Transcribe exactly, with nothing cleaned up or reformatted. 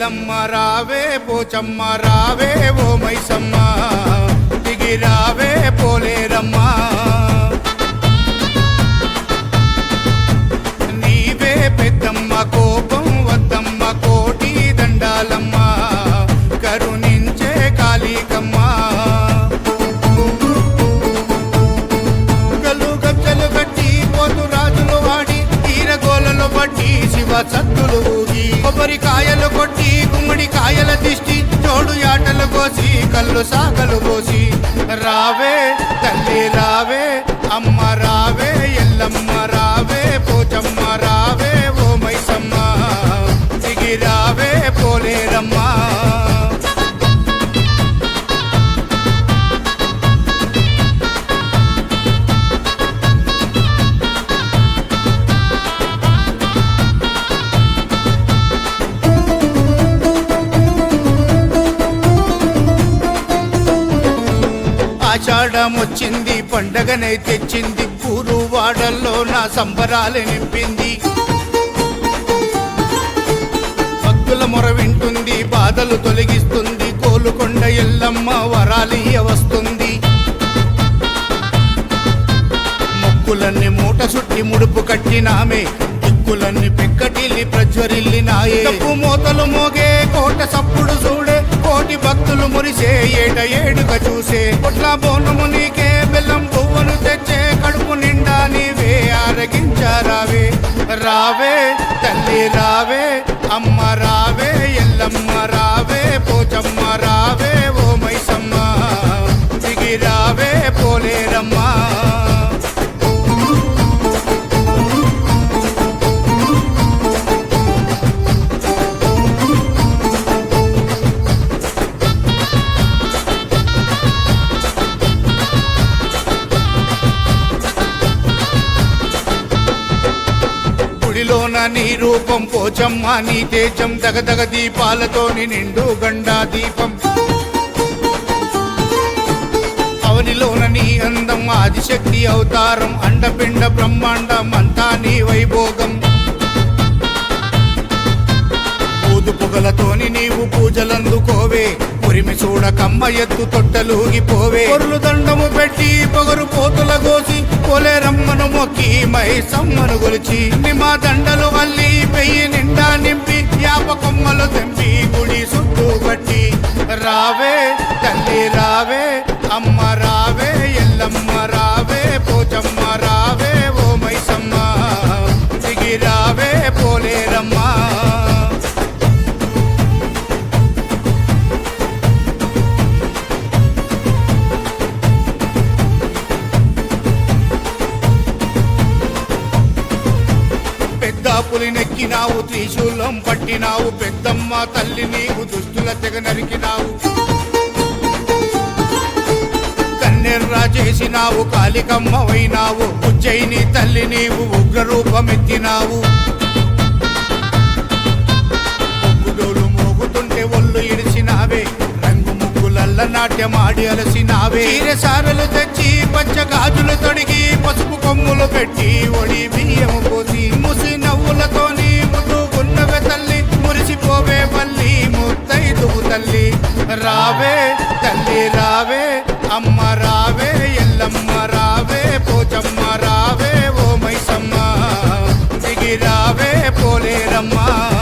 ఎల్లమ్మ రావే పోచమ్మ రావే ఓ మైసమ్మ దిగి రావే పోలేరమ్మ నీవే పెద్దమ్మ కోపం వద్దమ్మ కోటి దండాలమ్మ కరుణించే కాళికమ్మ గల్లు గజ్జలు గట్టి పోతు రాజులు వాడి తీరగోలలో పట్టి శివ సత్తులు ఊగి కొబ్బరికాయలు కొట్టి గుమ్మడి కాయల దిష్టి జోడు యాటలు కోసి కళ్ళు సాగలు పోసి రావే తల్లి రావే అమ్మ రావే ఎల్లమ్మ రావే పోచమ్మ రావే ఓ మైసమ్మ దిగి రావే పోలేరమ్మ ఆషాఢమొచ్చింది పండగనై తెచ్చింది పూరు వాడల్లో నా సంబరాలు నింపింది భక్తుల మొర వింటుంది బాధలు తొలగిస్తుంది కోలుకొండ ఎల్లమ్మ వరాలియ వస్తుంది మొక్కులన్నీ మూట సుట్టి ముడుపు కట్టినామే దిక్కులన్నీ పెక్కటిల్లి ప్రజ్వరిల్లినాయే తప్పు మోతలు మోగే కోట సప్పుడు చూడే కోటి భక్తులు మురిసే ఏట ఏడుగా చూసే పొట్ల బోనము నీకే బెల్లం పువ్వును తెచ్చే కడుపు నిండా నీవే ఆరగించారావే రావే తల్లి రావే అమ్మ రావే ఎల్లమ్మ రావే పోచమ్మ రావే ఓ మైసమ్మ దిగి రావే పోలేరమ్మ గుడిలోన నీ రూపం పోచమ్మ నీ తేజం దగదగ దీపాలతోని నిండు గండా దీపం అవనిలోన నీ అందం ఆదిశక్తి అవతారం అండపిండ బ్రహ్మాండం అంతా నీ వైభోగం ఊదు పొగలతోని నీవు పూజలందుకోవే ఉరిమి చూడకమ్మ ఎత్తు తొట్టలూగిపోవే పొరులు దండము పెట్టి పొగరు పోతుల గోసి పోలేరమ్మను మొక్కి మైసమ్మను గొలిచి నిమా దండలు అల్లి పెయ్యి నిండా నింపి యాప కొమ్మలు తెంపి గుడి చుట్టూ కట్టి రావే తల్లి రావే అమ్మ రావే ఎల్లమ్మ రావే పోచమ్మ రావే ఓ మైసమ్మ దిగి రావే పోలేరమ్మ పులి నెక్కినావు త్రిశూలం పట్టినావు పెద్దమ్మ తల్లి నీవు దుష్టుల తెగ నరికినావు కన్నెర్రా చేసినావు కాళికమ్మవైనావు ఉజ్జయిని తల్లి నీవు ఉగ్ర రూపమెత్తినావు ముగ్గుడోలు మోగుతుంటే ఒళ్ళు ఇడిసినావే రంగు ముగ్గులల్ల నాట్యమాడి అలసినావే చీరసారలు తెచ్చి పచ్చ గాజులు తొడిగి పసుపు కొమ్ములు పెట్టి ఒడి బియ్యము పోసి ముసి నవ్వులతోని ముద్దుకున్నవే తల్లి మురిసిపోవే మళ్ళీ ముత్తైదువు తల్లి రావే తల్లి రావే అమ్మ రావే ఎల్లమ్మ రావే పోచమ్మ రావే ఓ మైసమ్మ దిగి రావే పోలేరమ్మ